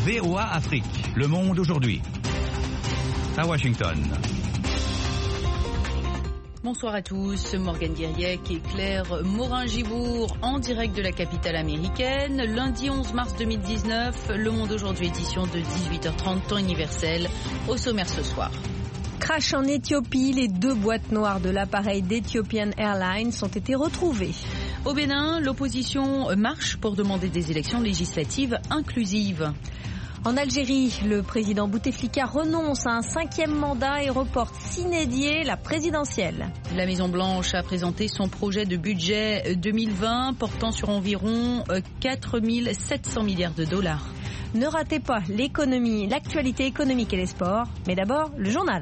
VOA Afrique, le monde aujourd'hui. À Washington. Bonsoir à tous, Morgane Guiriec et Claire Morin-Gibourg en direct de la capitale américaine. Lundi 11 mars 2019, Le Monde Aujourd'hui, édition de 18h30, temps universel. Au sommaire ce soir. Crash en Éthiopie, les 2 boîtes noires de l'appareil d'Ethiopian Airlines ont été retrouvées. Au Bénin, l'opposition marche pour demander des élections législatives inclusives. En Algérie, le président Bouteflika renonce à un 5e mandat et reporte sine die la présidentielle. La Maison-Blanche a présenté son projet de budget 2020 portant sur environ 4 700 milliards de dollars. Ne ratez pas l'économie, l'actualité économique et les sports, mais d'abord le journal.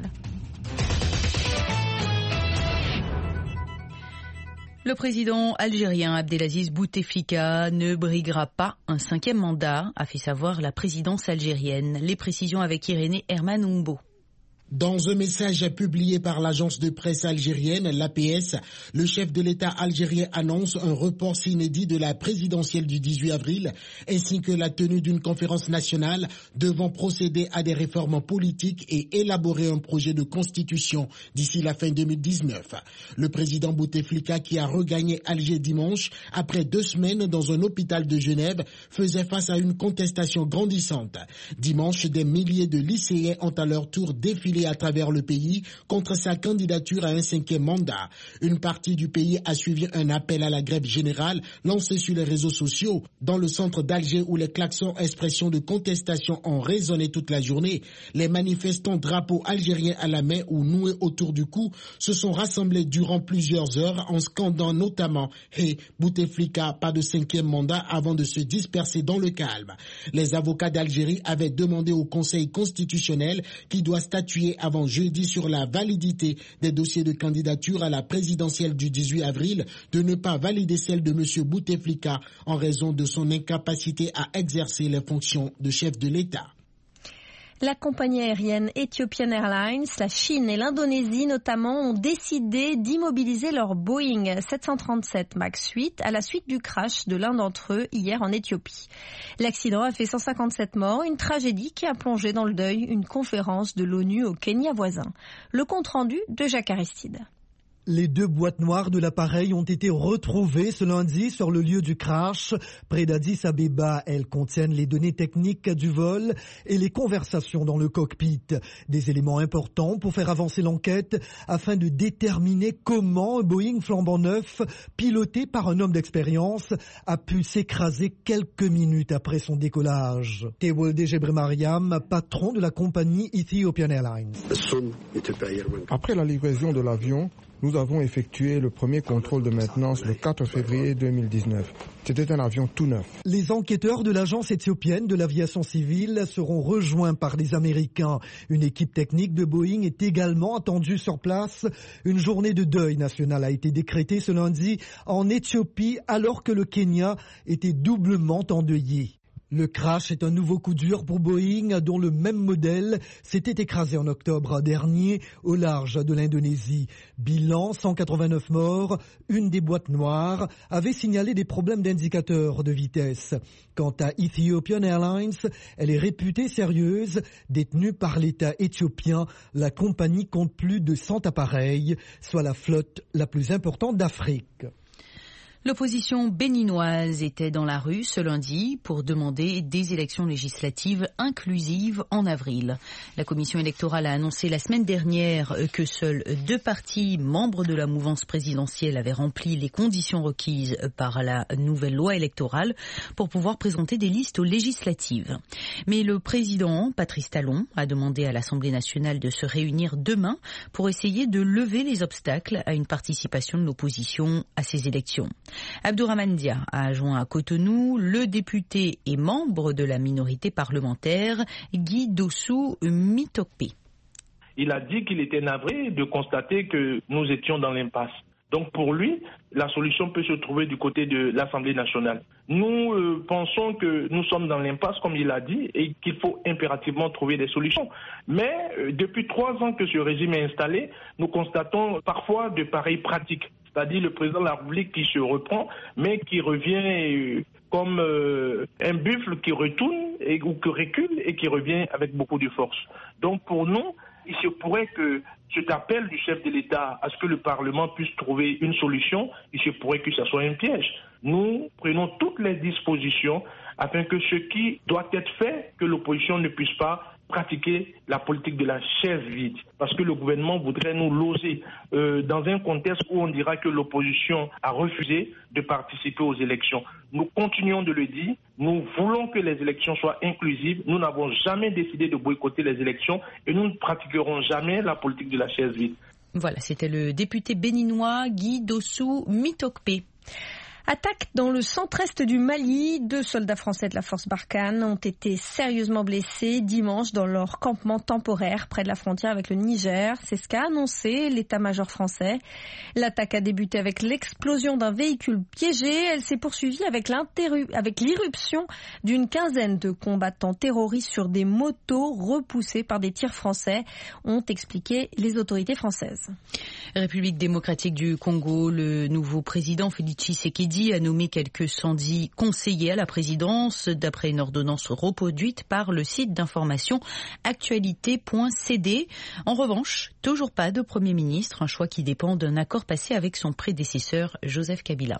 Le président algérien Abdelaziz Bouteflika ne briguera pas un 5e mandat, a fait savoir la présidence algérienne. Les précisions avec Irénée Herman Oumbo. Dans un message publié par l'agence de presse algérienne, l'APS, le chef de l'État algérien annonce un report inédit de la présidentielle du 18 avril, ainsi que la tenue d'une conférence nationale devant procéder à des réformes politiques et élaborer un projet de constitution d'ici la fin 2019. Le président Bouteflika, qui a regagné Alger dimanche, après 2 semaines dans un hôpital de Genève, faisait face à une contestation grandissante. Dimanche, des milliers de lycéens ont à leur tour défilé à travers le pays contre sa candidature à un 5e mandat. Une partie du pays a suivi un appel à la grève générale lancé sur les réseaux sociaux. Dans le centre d'Alger, où les klaxons expressions de contestation ont résonné toute la journée, les manifestants drapeaux algériens à la main ou noués autour du cou se sont rassemblés durant plusieurs heures en scandant notamment « Hey, Bouteflika, pas de 5e mandat » avant de se disperser dans le calme. Les avocats d'Algérie avaient demandé au Conseil constitutionnel, qui doit statuer avant jeudi sur la validité des dossiers de candidature à la présidentielle du 18 avril, de ne pas valider celle de M. Bouteflika en raison de son incapacité à exercer les fonctions de chef de l'État. La compagnie aérienne Ethiopian Airlines, la Chine et l'Indonésie notamment ont décidé d'immobiliser leur Boeing 737 MAX 8 à la suite du crash de l'un d'entre eux hier en Éthiopie. L'accident a fait 157 morts, une tragédie qui a plongé dans le deuil une conférence de l'ONU au Kenya voisin. Le compte-rendu de Jacques Aristide. Les 2 boîtes noires de l'appareil ont été retrouvées ce lundi sur le lieu du crash. Près d'Addis Abeba, elles contiennent les données techniques du vol et les conversations dans le cockpit. Des éléments importants pour faire avancer l'enquête afin de déterminer comment un Boeing flambant neuf, piloté par un homme d'expérience, a pu s'écraser quelques minutes après son décollage. Tewolde Gebremariam, patron de la compagnie Ethiopian Airlines. Après la livraison de l'avion, nous avons effectué le premier contrôle de maintenance le 4 février 2019. C'était un avion tout neuf. Les enquêteurs de l'agence éthiopienne de l'aviation civile seront rejoints par des Américains. Une équipe technique de Boeing est également attendue sur place. Une journée de deuil national a été décrétée ce lundi en Éthiopie alors que le Kenya était doublement endeuillé. Le crash est un nouveau coup dur pour Boeing, dont le même modèle s'était écrasé en octobre dernier au large de l'Indonésie. Bilan, 189 morts. Une des boîtes noires avait signalé des problèmes d'indicateurs de vitesse. Quant à Ethiopian Airlines, elle est réputée sérieuse. Détenue par l'État éthiopien, la compagnie compte plus de 100 appareils, soit la flotte la plus importante d'Afrique. L'opposition béninoise était dans la rue ce lundi pour demander des élections législatives inclusives en avril. La commission électorale a annoncé la semaine dernière que seuls 2 partis membres de la mouvance présidentielle avaient rempli les conditions requises par la nouvelle loi électorale pour pouvoir présenter des listes aux législatives. Mais le président, Patrice Talon, a demandé à l'Assemblée nationale de se réunir demain pour essayer de lever les obstacles à une participation de l'opposition à ces élections. Abdourahmane Dia a joint à Cotonou le député et membre de la minorité parlementaire Guy Dossou Mitokpe. Il a dit qu'il était navré de constater que nous étions dans l'impasse. Donc pour lui, la solution peut se trouver du côté de l'Assemblée nationale. Nous pensons que nous sommes dans l'impasse, comme il a dit, et qu'il faut impérativement trouver des solutions. Mais depuis 3 ans que ce régime est installé, nous constatons parfois de pareilles pratiques. C'est-à-dire le président de la République qui se reprend, mais qui revient comme un buffle qui retourne ou qui recule et qui revient avec beaucoup de force. Donc pour nous, il se pourrait que cet appel du chef de l'État à ce que le Parlement puisse trouver une solution, il se pourrait que ça soit un piège. Nous prenons toutes les dispositions afin que ce qui doit être fait, que l'opposition ne puisse pas pratiquer la politique de la chaise vide. Parce que le gouvernement voudrait nous loger dans un contexte où on dira que l'opposition a refusé de participer aux élections. Nous continuons de le dire, nous voulons que les élections soient inclusives, nous n'avons jamais décidé de boycotter les élections et nous ne pratiquerons jamais la politique de la chaise vide. Voilà, c'était le député béninois Guy Dossou Mitokpe. Attaque dans le centre-est du Mali. 2 soldats français de la force Barkhane ont été sérieusement blessés dimanche dans leur campement temporaire près de la frontière avec le Niger. C'est ce qu'a annoncé l'état-major français. L'attaque a débuté avec l'explosion d'un véhicule piégé. Elle s'est poursuivie avec l'irruption d'une quinzaine de combattants terroristes sur des motos repoussés par des tirs français, ont expliqué les autorités françaises. République démocratique du Congo, le nouveau président Félix Tshisekedi a nommé quelques 110 conseillers à la présidence, d'après une ordonnance reproduite par le site d'information actualité.cd. En revanche, toujours pas de Premier ministre, un choix qui dépend d'un accord passé avec son prédécesseur Joseph Kabila.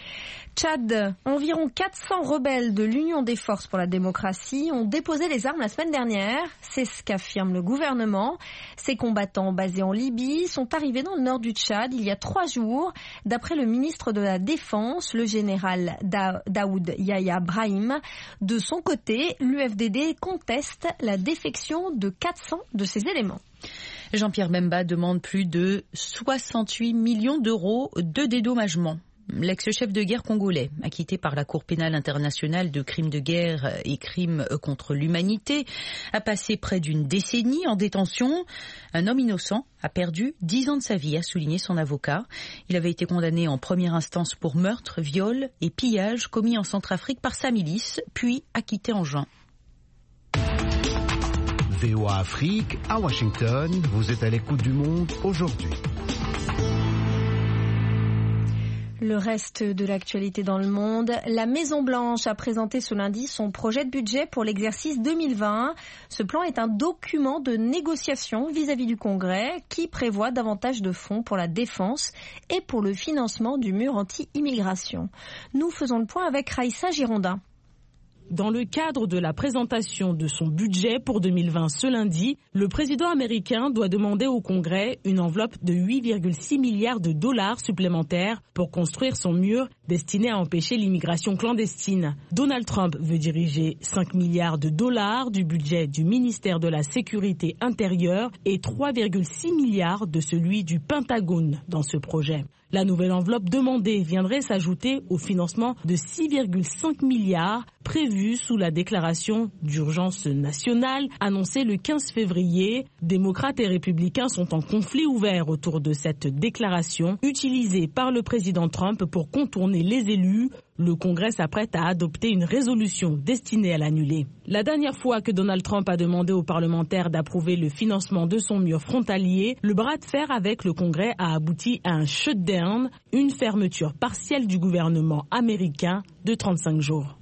Tchad, environ 400 rebelles de l'Union des forces pour la démocratie ont déposé les armes la semaine dernière. C'est ce qu'affirme le gouvernement. Ces combattants basés en Libye sont arrivés dans le nord du Tchad il y a 3 jours. D'après le ministre de la Défense, le général Daoud Yahya Brahim. De son côté, l'UFDD conteste la défection de 400 de ces éléments. Jean-Pierre Bemba demande plus de 68 millions d'euros de dédommagement. L'ex-chef de guerre congolais, acquitté par la Cour pénale internationale de crimes de guerre et crimes contre l'humanité, a passé près d'une décennie en détention. Un homme innocent a perdu 10 ans de sa vie, a souligné son avocat. Il avait été condamné en première instance pour meurtre, viol et pillage commis en Centrafrique par sa milice, puis acquitté en juin. VOA Afrique, à Washington, vous êtes à l'écoute du monde aujourd'hui. Le reste de l'actualité dans le monde, la Maison-Blanche a présenté ce lundi son projet de budget pour l'exercice 2020. Ce plan est un document de négociation vis-à-vis du Congrès qui prévoit davantage de fonds pour la défense et pour le financement du mur anti-immigration. Nous faisons le point avec Raïssa Girondin. Dans le cadre de la présentation de son budget pour 2020 ce lundi, le président américain doit demander au Congrès une enveloppe de 8,6 milliards de dollars supplémentaires pour construire son mur destiné à empêcher l'immigration clandestine. Donald Trump veut diriger 5 milliards de dollars du budget du ministère de la Sécurité intérieure et 3,6 milliards de celui du Pentagone dans ce projet. La nouvelle enveloppe demandée viendrait s'ajouter au financement de 6,5 milliards prévus sous la déclaration d'urgence nationale annoncée le 15 février. Démocrates et républicains sont en conflit ouvert autour de cette déclaration utilisée par le président Trump pour contourner les élus. Le Congrès s'apprête à adopter une résolution destinée à l'annuler. La dernière fois que Donald Trump a demandé aux parlementaires d'approuver le financement de son mur frontalier, le bras de fer avec le Congrès a abouti à un shutdown, une fermeture partielle du gouvernement américain de 35 jours.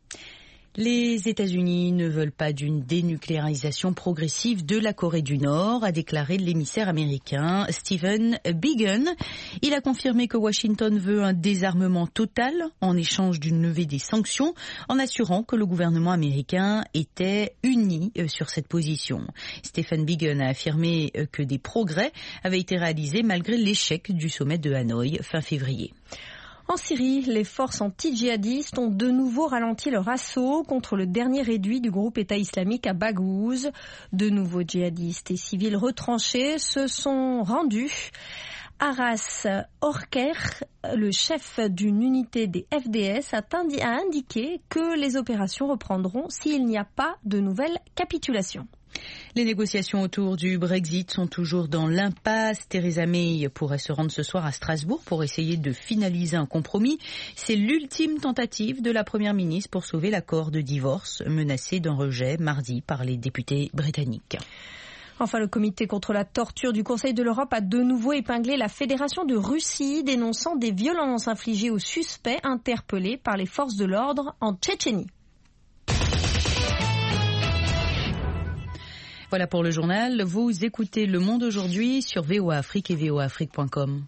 Les États-Unis ne veulent pas d'une dénucléarisation progressive de la Corée du Nord, a déclaré l'émissaire américain Stephen Biegun. Il a confirmé que Washington veut un désarmement total en échange d'une levée des sanctions, en assurant que le gouvernement américain était uni sur cette position. Stephen Biegun a affirmé que des progrès avaient été réalisés malgré l'échec du sommet de Hanoï fin février. En Syrie, les forces anti-djihadistes ont de nouveau ralenti leur assaut contre le dernier réduit du groupe État islamique à Baghouz. De nouveaux djihadistes et civils retranchés se sont rendus. Aras Orker, le chef d'une unité des FDS, a indiqué que les opérations reprendront s'il n'y a pas de nouvelle capitulation. Les négociations autour du Brexit sont toujours dans l'impasse. Theresa May pourrait se rendre ce soir à Strasbourg pour essayer de finaliser un compromis. C'est l'ultime tentative de la Première ministre pour sauver l'accord de divorce menacé d'un rejet mardi par les députés britanniques. Enfin, le comité contre la torture du Conseil de l'Europe a de nouveau épinglé la Fédération de Russie, dénonçant des violences infligées aux suspects interpellés par les forces de l'ordre en Tchétchénie. Voilà pour le journal. Vous écoutez Le Monde aujourd'hui sur VOA Afrique et voaafrique.com.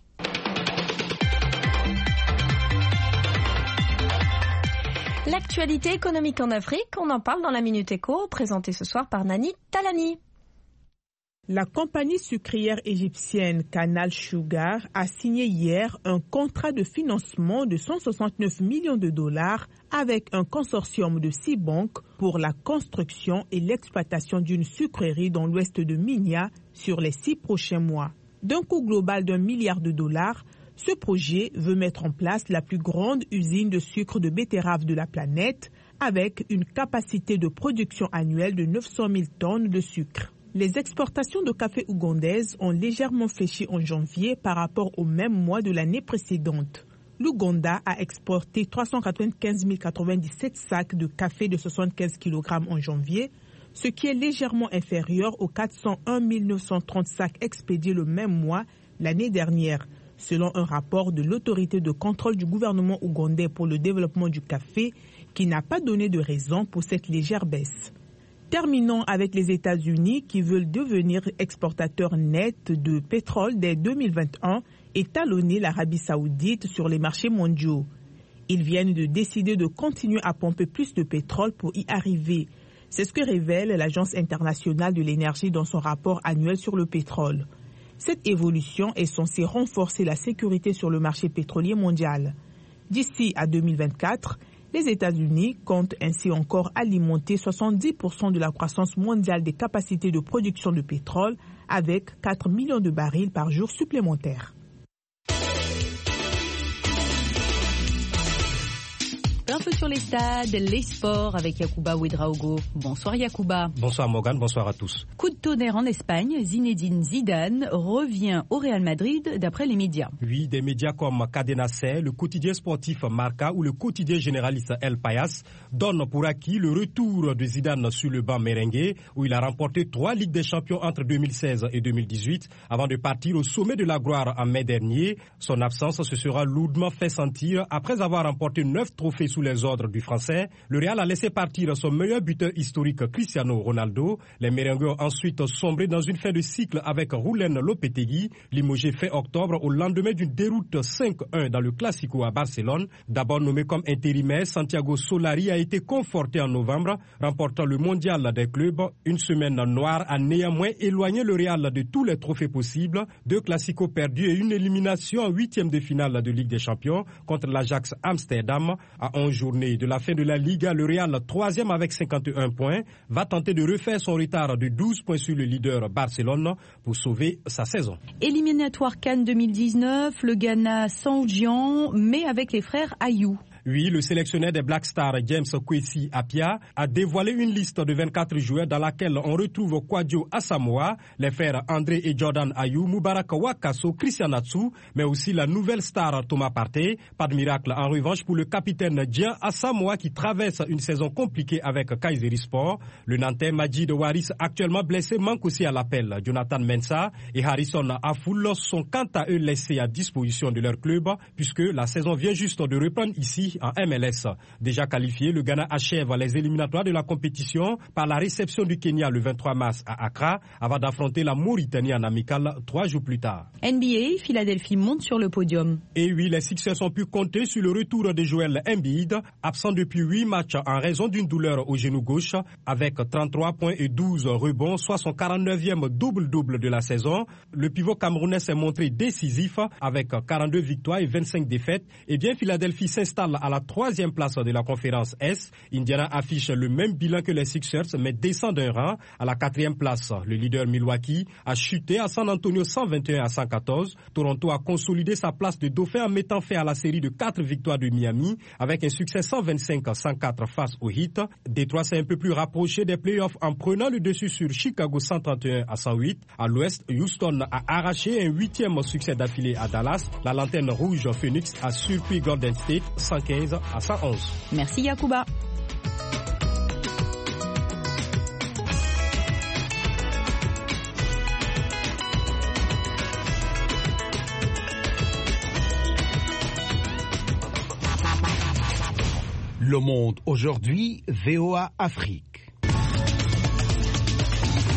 L'actualité économique en Afrique, on en parle dans la Minute Éco, présentée ce soir par Nani Talani. La compagnie sucrière égyptienne Canal Sugar a signé hier un contrat de financement de 169 millions de dollars avec un consortium de 6 banques pour la construction et l'exploitation d'une sucrerie dans l'ouest de Minya sur les 6 prochains mois. D'un coût global d'$1 milliard, ce projet veut mettre en place la plus grande usine de sucre de betterave de la planète avec une capacité de production annuelle de 900 000 tonnes de sucre. Les exportations de café ougandaises ont légèrement fléchi en janvier par rapport au même mois de l'année précédente. L'Ouganda a exporté 395 097 sacs de café de 75 kg en janvier, ce qui est légèrement inférieur aux 401 930 sacs expédiés le même mois l'année dernière, selon un rapport de l'autorité de contrôle du gouvernement ougandais pour le développement du café, qui n'a pas donné de raison pour cette légère baisse. Terminons avec les États-Unis qui veulent devenir exportateurs nets de pétrole dès 2021 et talonner l'Arabie saoudite sur les marchés mondiaux. Ils viennent de décider de continuer à pomper plus de pétrole pour y arriver. C'est ce que révèle l'Agence internationale de l'énergie dans son rapport annuel sur le pétrole. Cette évolution est censée renforcer la sécurité sur le marché pétrolier mondial. D'ici à 2024, les États-Unis comptent ainsi encore alimenter 70% de la croissance mondiale des capacités de production de pétrole avec 4 millions de barils par jour supplémentaires. Un peu sur les stades, les sports avec Yacouba Ouedraogo. Bonsoir Yacouba. Bonsoir Morgane, bonsoir à tous. Coup de tonnerre en Espagne, Zinedine Zidane revient au Real Madrid d'après les médias. Oui, des médias comme Cadena Ser, le quotidien sportif Marca ou le quotidien généraliste El Payas donnent pour acquis le retour de Zidane sur le banc merengue où il a remporté 3 Ligues des Champions entre 2016 et 2018 avant de partir au sommet de la gloire en mai dernier. Son absence se sera lourdement fait sentir après avoir remporté 9 trophées sous les ordres du Français. Le Real a laissé partir son meilleur buteur historique Cristiano Ronaldo. Les merengues ont ensuite sombré dans une fin de cycle avec Julen Lopetegui, limogé fin octobre au lendemain d'une déroute 5-1 dans le Classico à Barcelone. D'abord nommé comme intérimaire, Santiago Solari a été conforté en novembre, remportant le mondial des clubs. Une semaine noire a néanmoins éloigné le Real de tous les trophées possibles. 2 Classicos perdus et une élimination en 8e de finale de Ligue des Champions contre l'Ajax Amsterdam. À 11 journées de la fin de la Liga, le Real, 3e avec 51 points, va tenter de refaire son retard de 12 points sur le leader Barcelone pour sauver sa saison. Éliminatoire CAN 2019, le Ghana sans Jean, mais avec les frères Ayou. Oui, le sélectionneur des Black Stars, James Kwesi Appiah, a dévoilé une liste de 24 joueurs dans laquelle on retrouve Kwadwo Asamoah, les frères André et Jordan Ayou, Mubarak Wakaso, Christian Atsu, mais aussi la nouvelle star Thomas Partey. Pas de miracle en revanche pour le capitaine Dian Asamoah qui traverse une saison compliquée avec Kayserispor. Le Nantais Majid Waris, actuellement blessé, manque aussi à l'appel. Jonathan Mensah et Harrison Afful sont quant à eux laissés à disposition de leur club puisque la saison vient juste de reprendre ici en MLS. Déjà qualifié, le Ghana achève les éliminatoires de la compétition par la réception du Kenya le 23 mars à Accra avant d'affronter la Mauritanie en amical 3 jours plus tard. NBA, Philadelphie monte sur le podium. Et oui, les Sixers ont pu compter sur le retour de Joel Embiid, absent depuis 8 matchs en raison d'une douleur au genou gauche, avec 33 points et 12 rebonds, soit son 49e double-double de la saison. Le pivot camerounais s'est montré décisif avec 42 victoires et 25 défaites. Et bien, Philadelphie s'installe à la 3e place de la conférence S. Indiana affiche le même bilan que les Sixers, mais descend d'un rang à la 4e place. Le leader Milwaukee a chuté à San Antonio 121-114. Toronto a consolidé sa place de dauphin en mettant fin à la série de 4 victoires de Miami avec un succès 125-104 face au Heat. Détroit s'est un peu plus rapproché des playoffs en prenant le dessus sur Chicago 131-108. À l'ouest, Houston a arraché un 8e succès d'affilée à Dallas. La lanterne rouge Phoenix a surpris Golden State 115-111. Merci Yacouba. Le Monde aujourd'hui, VOA Afrique.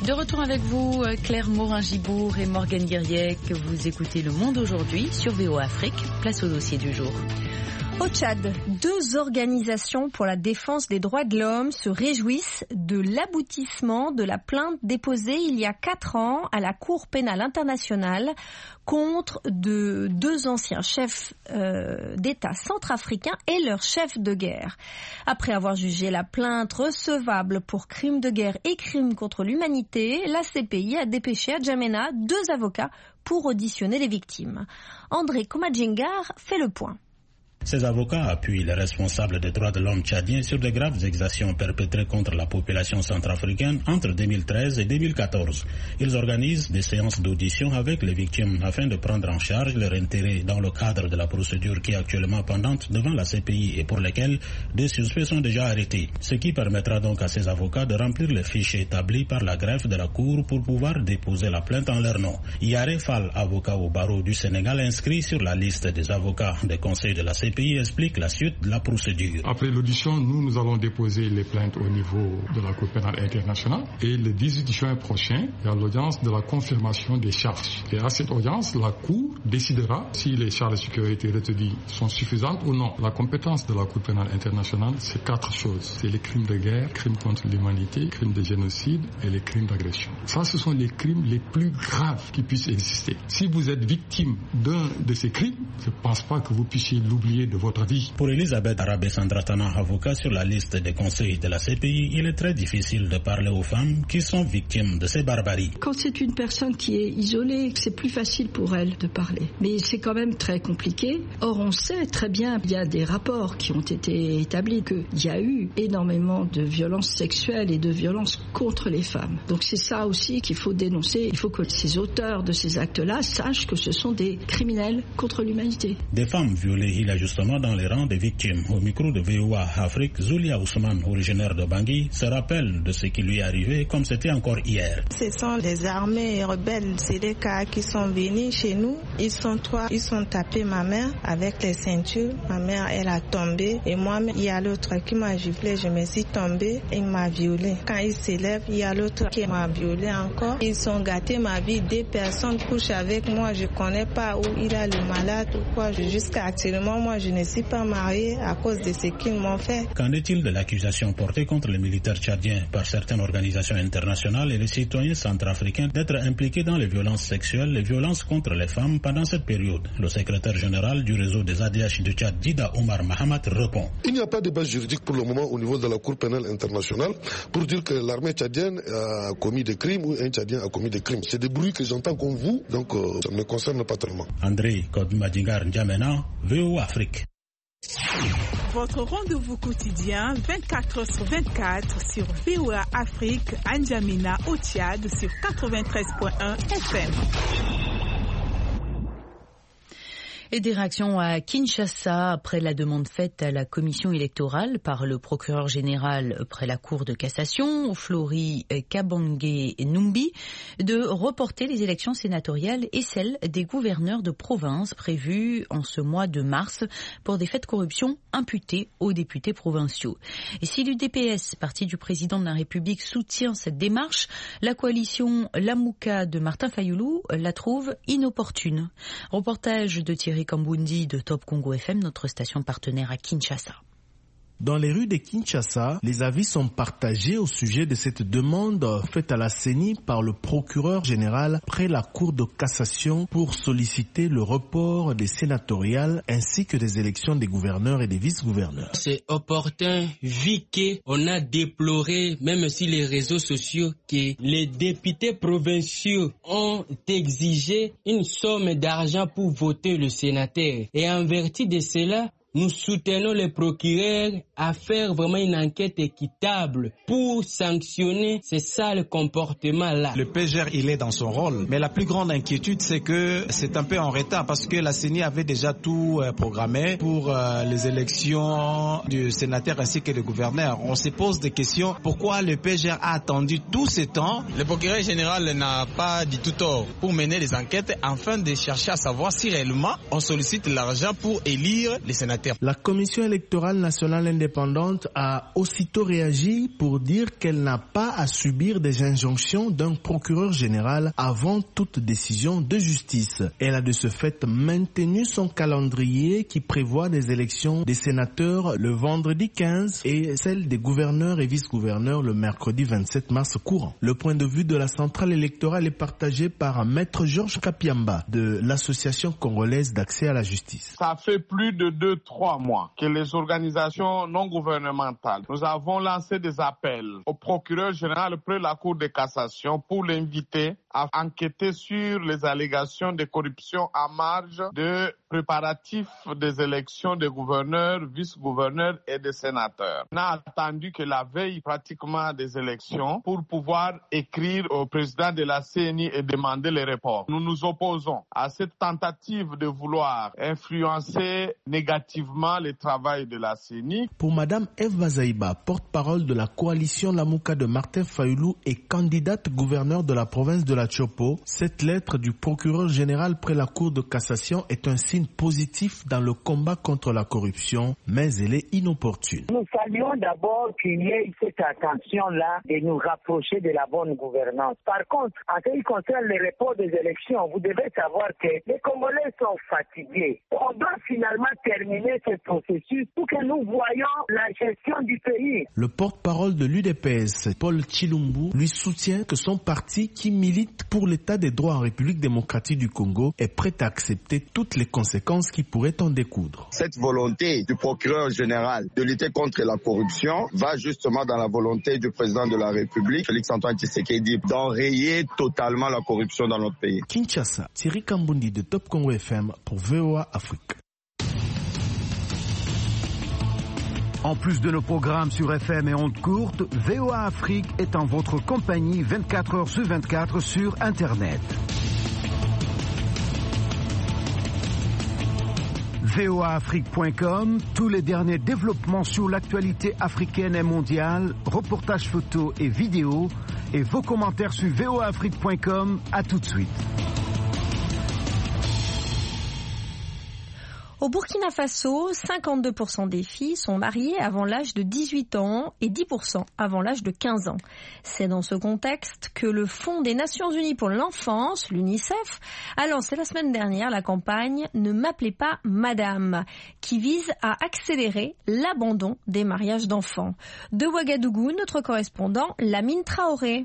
De retour avec vous, Claire Morin-Gibourg et Morgane Guerrier, que vous écoutez Le Monde aujourd'hui sur VOA Afrique. Place au dossier du jour. Au Tchad, 2 organisations pour la défense des droits de l'homme se réjouissent de l'aboutissement de la plainte déposée il y a 4 ans à la Cour pénale internationale contre 2 anciens chefs d'État centrafricains et leurs chefs de guerre. Après avoir jugé la plainte recevable pour crimes de guerre et crimes contre l'humanité, la CPI a dépêché à N'Djamena 2 avocats pour auditionner les victimes. André Komadjingar fait le point. Ces avocats appuient les responsables des droits de l'homme tchadiens sur de graves exactions perpétrées contre la population centrafricaine entre 2013 et 2014. Ils organisent des séances d'audition avec les victimes afin de prendre en charge leur intérêt dans le cadre de la procédure qui est actuellement pendante devant la CPI et pour laquelle des suspects sont déjà arrêtés. Ce qui permettra donc à ces avocats de remplir les fiches établis par la greffe de la Cour pour pouvoir déposer la plainte en leur nom. Yaré Fall, avocat au barreau du Sénégal, inscrit sur la liste des avocats des conseils de la CPI, explique la suite de la procédure. Après l'audition, nous allons déposer les plaintes au niveau de la Cour pénale internationale et le 18 juin prochain, il y a l'audience de la confirmation des charges. Et à cette audience, la Cour décidera si les charges qui ont été retenues sont suffisantes ou non. La compétence de la Cour pénale internationale, c'est 4 choses. C'est les crimes de guerre, crimes contre l'humanité, crimes de génocide et les crimes d'agression. Ça, ce sont les crimes les plus graves qui puissent exister. Si vous êtes victime d'un de ces crimes, je ne pense pas que vous puissiez l'oublier de votre vie. Pour Elisabeth Arabé-Sandratana, avocat sur la liste des conseils de la CPI, il est très difficile de parler aux femmes qui sont victimes de ces barbaries. Quand c'est une personne qui est isolée, c'est plus facile pour elle de parler. Mais c'est quand même très compliqué. Or, on sait très bien, il y a des rapports qui ont été établis qu'il y a eu énormément de violences sexuelles et de violences contre les femmes. Donc c'est ça aussi qu'il faut dénoncer. Il faut que ces auteurs de ces actes-là sachent que ce sont des criminels contre l'humanité. Des femmes violées, il y a justement dans les rangs des victimes. Au micro de VOA Afrique, Zulia Ousmane, originaire de Bangui, se rappelle de ce qui lui est arrivé comme c'était encore hier. Ce sont des armées rebelles, c'est des cas qui sont venus chez nous. Ils sont 3, ils ont tapé ma mère avec les ceintures. Ma mère, elle a tombé et moi, il y a l'autre qui m'a giflé, je me suis tombée et il m'a violée. Quand il s'élève, il y a l'autre qui m'a violée encore. Ils ont gâté ma vie, 2 personnes couchent avec moi, je connais pas où il a le malade ou quoi. Jusqu'à actuellement, moi, je ne suis pas mariée à cause de ce qu'ils m'ont fait. Qu'en est-il de l'accusation portée contre les militaires tchadiens par certaines organisations internationales et les citoyens centrafricains d'être impliqués dans les violences sexuelles, les violences contre les femmes pendant cette période? Le secrétaire général du réseau des ADH de Tchad, Dida Omar Mahamat, répond. Il n'y a pas de base juridique pour le moment au niveau de la Cour pénale internationale pour dire que l'armée tchadienne a commis des crimes ou un Tchadien a commis des crimes. C'est des bruits que j'entends comme vous, donc ça ne me concerne pas tellement. André Komadjingar N'Djamena, VOA Afrique. Votre rendez-vous quotidien 24h/24 sur VOA Afrique à N'Djamena au Tchad sur 93.1 FM. Et des réactions à Kinshasa après la demande faite à la commission électorale par le procureur général près la Cour de cassation, Flori Kabange Numbi, de reporter les élections sénatoriales et celles des gouverneurs de province prévues en ce mois de mars pour des faits de corruption imputés aux députés provinciaux. Et si l'UDPS, parti du président de la République, soutient cette démarche, la coalition Lamouka de Martin Fayoulou la trouve inopportune. Reportage de Thierry Kambundi de Top Congo FM, notre station partenaire à Kinshasa. Dans les rues de Kinshasa, les avis sont partagés au sujet de cette demande faite à la CENI par le procureur général près la Cour de cassation pour solliciter le report des sénatoriales ainsi que des élections des gouverneurs et des vice-gouverneurs. C'est opportun vu qu'on a déploré, même sur les réseaux sociaux, que les députés provinciaux ont exigé une somme d'argent pour voter le sénateur. Et en vertu de cela, nous soutenons les procureurs à faire vraiment une enquête équitable pour sanctionner ces sales comportements-là. Le PGR, il est dans son rôle, mais la plus grande inquiétude, c'est que c'est un peu en retard parce que la CENI avait déjà tout programmé pour les élections du sénateur ainsi que du gouverneur. On se pose des questions. Pourquoi le PGR a attendu tout ce temps? Le procureur général n'a pas du tout tort pour mener les enquêtes afin de chercher à savoir si réellement on sollicite l'argent pour élire les sénateurs. parlementaires. La Commission électorale nationale indépendante a aussitôt réagi pour dire qu'elle n'a pas à subir des injonctions d'un procureur général avant toute décision de justice. Elle a de ce fait maintenu son calendrier qui prévoit des élections des sénateurs le vendredi 15 et celle des gouverneurs et vice-gouverneurs le mercredi 27 mars courant. Le point de vue de la centrale électorale est partagé par Maître Georges Kapiamba de l'Association congolaise d'accès à la justice. Ça fait plus de 2-3 mois que les organisations non gouvernementales, nous avons lancé des appels au procureur général près la Cour de cassation pour l'inviter à enquêter sur les allégations de corruption à marge de préparatifs des élections des gouverneurs, vice-gouverneurs et des sénateurs. On a attendu que la veille pratiquement des élections pour pouvoir écrire au président de la CENI et demander les reports. Nous nous opposons à cette tentative de vouloir influencer négativement le travail de la CENI. Pour Madame Eve Bazaïba, porte-parole de la coalition Lamuka de Martin Fayoulou et candidate gouverneur de la province de la Chopo, cette lettre du procureur général près la Cour de cassation est un signe positif dans le combat contre la corruption, mais elle est inopportune. Nous saluons d'abord qu'il y ait cette attention-là de nous rapprocher de la bonne gouvernance. Par contre, en ce qui concerne les reports des élections, vous devez savoir que les Congolais sont fatigués. On doit finalement terminer ce processus pour que nous voyions la gestion du pays. Le porte-parole de l'UDPS, Paul Chilumbu, lui soutient que son parti, qui milite pour l'état des droits en République démocratique du Congo, est prêt à accepter toutes les conséquences qui pourraient en découdre. Cette volonté du procureur général de lutter contre la corruption va justement dans la volonté du président de la République, Félix-Antoine Tshisekedi, d'enrayer totalement la corruption dans notre pays. Kinshasa, Thierry Kambundi de Top Congo FM pour VOA Afrique. En plus de nos programmes sur FM et ondes courtes, VOA Afrique est en votre compagnie 24 heures sur 24 sur Internet. voaafrique.com, tous les derniers développements sur l'actualité africaine et mondiale, reportages photos et vidéos, et vos commentaires sur voaafrique.com. À tout de suite. Au Burkina Faso, 52% des filles sont mariées avant l'âge de 18 ans et 10% avant l'âge de 15 ans. C'est dans ce contexte que le Fonds des Nations Unies pour l'enfance, l'UNICEF, a lancé la semaine dernière la campagne « Ne m'appelez pas Madame » qui vise à accélérer l'abandon des mariages d'enfants. De Ouagadougou, notre correspondant Lamine Traoré.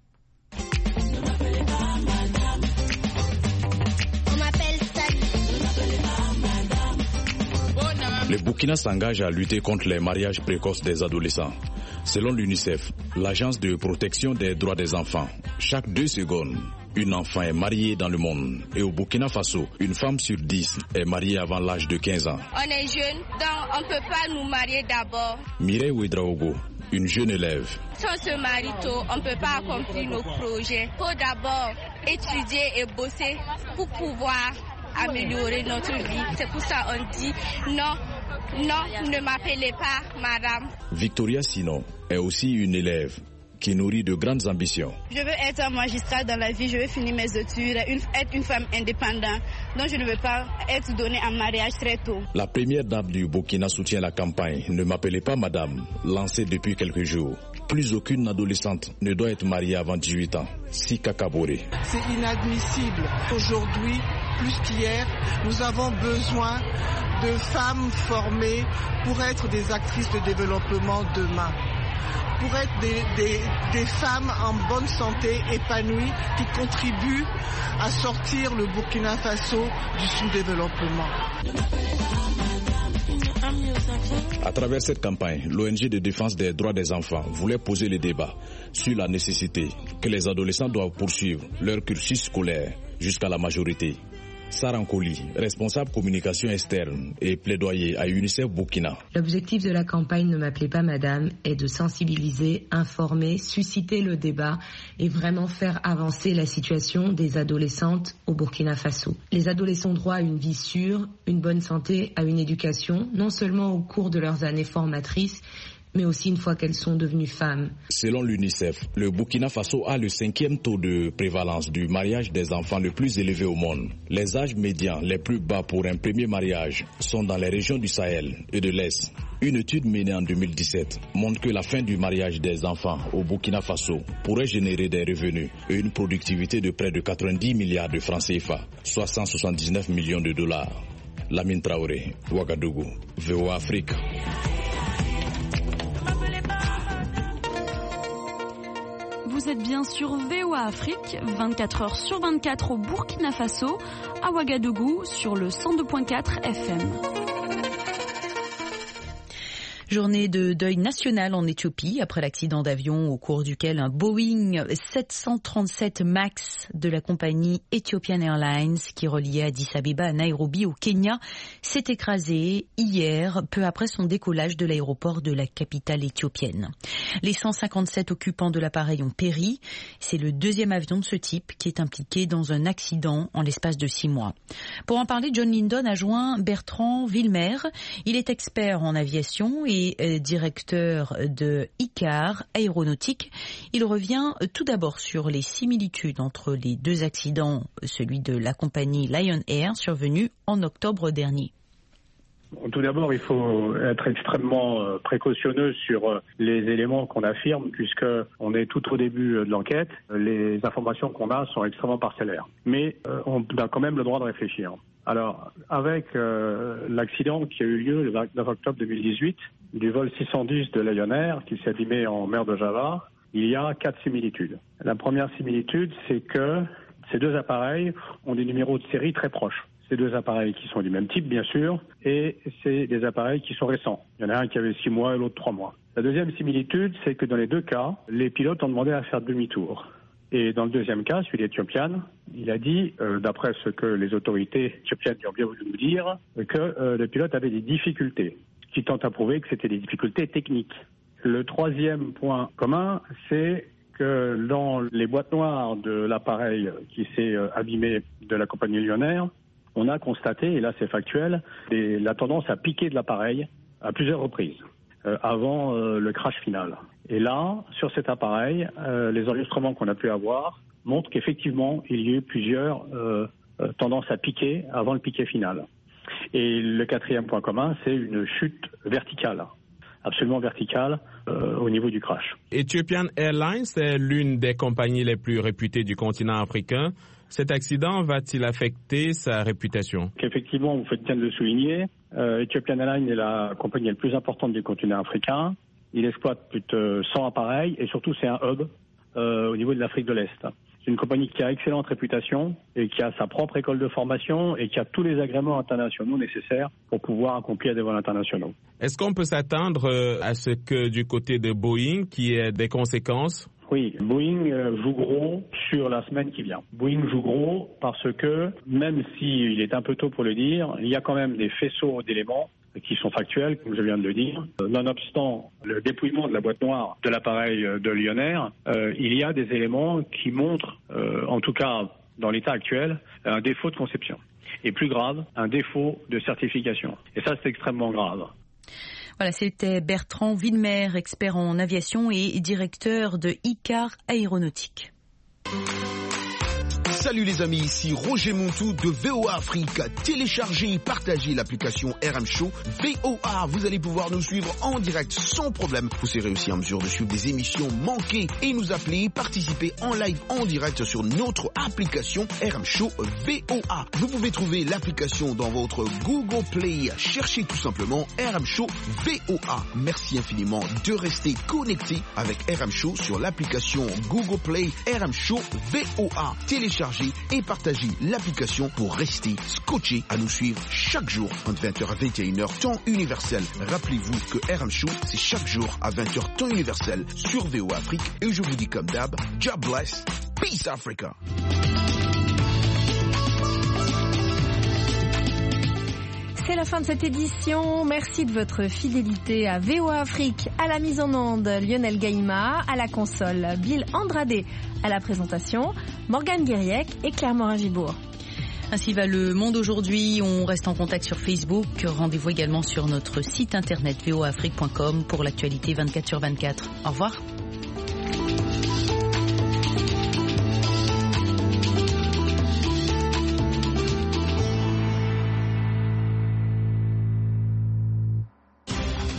Le Burkina s'engage à lutter contre les mariages précoces des adolescents. Selon l'UNICEF, l'agence de protection des droits des enfants, chaque 2 secondes, une enfant est mariée dans le monde. Et au Burkina Faso, une femme sur 10 est mariée avant l'âge de 15 ans. On est jeunes, donc on ne peut pas nous marier d'abord. Mireille Ouedraogo, une jeune élève. Si on se marie tôt, on ne peut pas accomplir nos projets. Il faut d'abord étudier et bosser pour pouvoir améliorer notre vie. C'est pour ça qu'on dit non, ne m'appelez pas madame. Victoria Sino est aussi une élève qui nourrit de grandes ambitions. Je veux être magistrat dans la vie, je veux finir mes études, être une femme indépendante. Donc je ne veux pas être donnée en mariage très tôt. La première dame du Burkina soutient la campagne « Ne m'appelez pas madame » lancée depuis quelques jours. Plus aucune adolescente ne doit être mariée avant 18 ans. Sika Kabore. C'est inadmissible. Aujourd'hui, plus qu'hier, nous avons besoin de femmes formées pour être des actrices de développement demain. Pour être des femmes en bonne santé, épanouies, qui contribuent à sortir le Burkina Faso du sous-développement. À travers cette campagne, l'ONG de défense des droits des enfants voulait poser le débat sur la nécessité que les adolescents doivent poursuivre leur cursus scolaire jusqu'à la majorité. Sarah Nkoli, responsable communication externe et plaidoyer à UNICEF Burkina. L'objectif de la campagne Ne m'appelez pas madame est de sensibiliser, informer, susciter le débat et vraiment faire avancer la situation des adolescentes au Burkina Faso. Les adolescents ont droit à une vie sûre, une bonne santé, à une éducation, non seulement au cours de leurs années formatrices, mais aussi une fois qu'elles sont devenues femmes. Selon l'UNICEF, le Burkina Faso a le 5e taux de prévalence du mariage des enfants le plus élevé au monde. Les âges médians les plus bas pour un premier mariage sont dans les régions du Sahel et de l'Est. Une étude menée en 2017 montre que la fin du mariage des enfants au Burkina Faso pourrait générer des revenus et une productivité de près de 90 milliards de francs CFA, soit 179 millions de dollars. Lamine Traoré, Ouagadougou, VOA Afrique. Vous êtes bien sur VOA Afrique, 24 heures sur 24 au Burkina Faso, à Ouagadougou sur le 102.4 FM. Journée de deuil national en Éthiopie après l'accident d'avion au cours duquel un Boeing 737 MAX de la compagnie Ethiopian Airlines qui reliait Addis Abeba à Nairobi au Kenya s'est écrasé hier peu après son décollage de l'aéroport de la capitale éthiopienne. Les 157 occupants de l'appareil ont péri. C'est le deuxième avion de ce type qui est impliqué dans un accident en l'espace de 6 mois. Pour en parler, John Lindon a joint Bertrand Villemer. Il est expert en aviation et directeur de ICAR Aéronautique. Il revient tout d'abord sur les similitudes entre les deux accidents, celui de la compagnie Lion Air survenu en octobre dernier. Tout d'abord, il faut être extrêmement précautionneux sur les éléments qu'on affirme, puisque on est tout au début de l'enquête. Les informations qu'on a sont extrêmement parcellaires. Mais on a quand même le droit de réfléchir. Alors, avec l'accident qui a eu lieu le 29 octobre 2018 du vol 610 de Lion Air qui s'est abîmé en mer de Java, il y a 4 similitudes. La première similitude, c'est que ces deux appareils ont des numéros de série très proches. Ces deux appareils qui sont du même type, bien sûr, et c'est des appareils qui sont récents. Il y en a un qui avait 6 mois et l'autre 3 mois. La deuxième similitude, c'est que dans les deux cas, les pilotes ont demandé à faire demi-tour. Et dans le deuxième cas, celui d'Ethiopian, il a dit, d'après ce que les autorités éthiopiennes ont bien voulu nous dire, que le pilote avait des difficultés, ce qui tente à prouver que c'était des difficultés techniques. Le troisième point commun, c'est que dans les boîtes noires de l'appareil qui s'est abîmé de la compagnie Lion Air, on a constaté, et là c'est factuel, la tendance à piquer de l'appareil à plusieurs reprises avant le crash final. Et là, sur cet appareil, les enregistrements qu'on a pu avoir montrent qu'effectivement, il y a eu plusieurs tendances à piquer avant le piqué final. Et le quatrième point commun, c'est une chute verticale, absolument verticale, au niveau du crash. Ethiopian Airlines est l'une des compagnies les plus réputées du continent africain. Cet accident va-t-il affecter sa réputation? Effectivement, vous faites bien de le souligner. Ethiopian Airlines est la compagnie la plus importante du continent africain. Il exploite plus de 100 appareils et surtout c'est un hub au niveau de l'Afrique de l'Est. C'est une compagnie qui a excellente réputation et qui a sa propre école de formation et qui a tous les agréments internationaux nécessaires pour pouvoir accomplir des vols internationaux. Est-ce qu'on peut s'attendre à ce que du côté de Boeing, qu'il y ait des conséquences? Oui, Boeing joue gros sur la semaine qui vient. Boeing joue gros parce que, même s'il est un peu tôt pour le dire, il y a quand même des faisceaux d'éléments qui sont factuels, comme je viens de le dire. Nonobstant le dépouillement de la boîte noire de l'appareil de Lion Air, il y a des éléments qui montrent, en tout cas dans l'état actuel, un défaut de conception. Et plus grave, un défaut de certification. Et ça, c'est extrêmement grave. Voilà, c'était Bertrand Villemer, expert en aviation et directeur de ICAR Aéronautique. Salut les amis, ici Roger Montou de VOA Afrique. Téléchargez et partagez l'application RM Show VOA. Vous allez pouvoir nous suivre en direct sans problème. Vous serez aussi en mesure de suivre des émissions manquées et nous appeler, participer en live en direct sur notre application RM Show VOA. Vous pouvez trouver l'application dans votre Google Play. Cherchez tout simplement RM Show VOA. Merci infiniment de rester connecté avec RM Show sur l'application Google Play RM Show VOA. Téléchargez et partagez l'application pour rester scotché à nous suivre chaque jour entre 20h à 21h temps universel. Rappelez-vous que RM Show, c'est chaque jour à 20h temps universel sur VOA Afrique. Et je vous dis comme d'hab, God bless, peace Africa. C'est la fin de cette édition. Merci de votre fidélité à VOA Afrique, à la mise en onde Lionel Gaïma, à la console Bill Andrade, à la présentation Morgane Guiriec et Claire Morin-Gibourg. Ainsi va le monde aujourd'hui. On reste en contact sur Facebook. Rendez-vous également sur notre site internet voaafrique.com pour l'actualité 24/24. Au revoir.